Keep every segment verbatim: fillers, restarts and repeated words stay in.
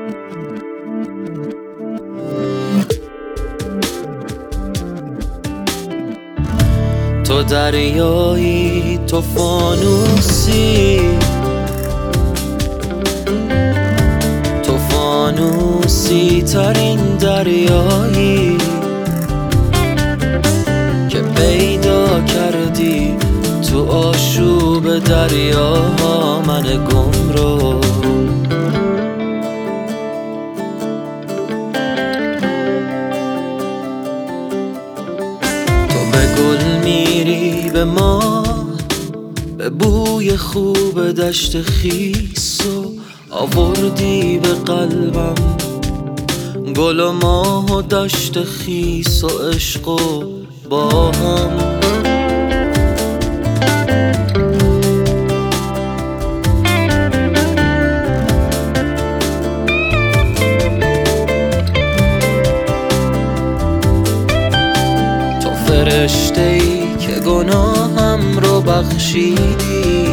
تو دریایی، تو فانوسی، تو فانوسی ترین دریایی که پیدا کردی تو آشوب دریاها من گم رو. به گل میری، به ما، به بوی خوب دشت خیس و آوردی به قلبم گل و ماه و دشت خیس و عشق و با هم. فرشته‌ای که گناهم رو بخشیدی،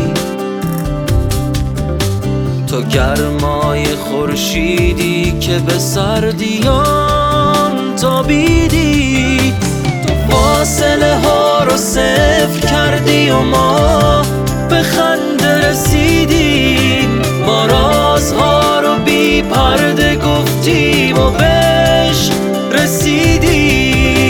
تو گرمای خورشیدی که به سردیان تابیدی، تو فاصله ها رو صفر کردی و ما به خنده رسیدیم، ما رازها رو بی پرده گفتیم و بهش رسیدیم.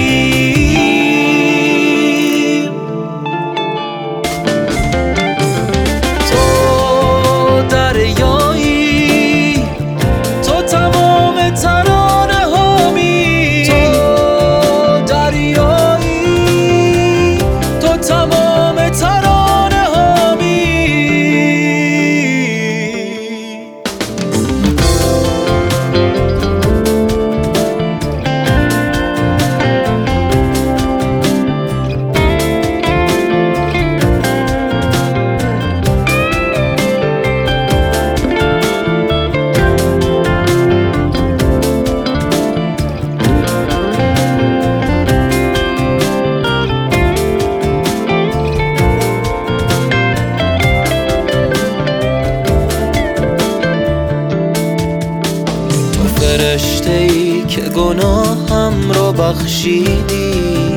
فرشته‌ای که گناهم رو بخشیدی،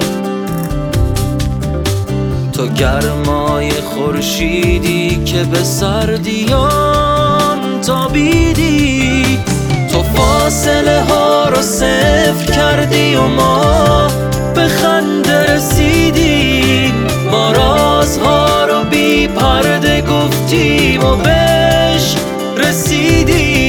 تو گرمای خورشیدی که به سردیان تابیدی، تو فاصله ها رو صفر کردی و ما به خنده رسیدیم، ما رازها رو بی پرده گفتیم و بهش رسیدیم.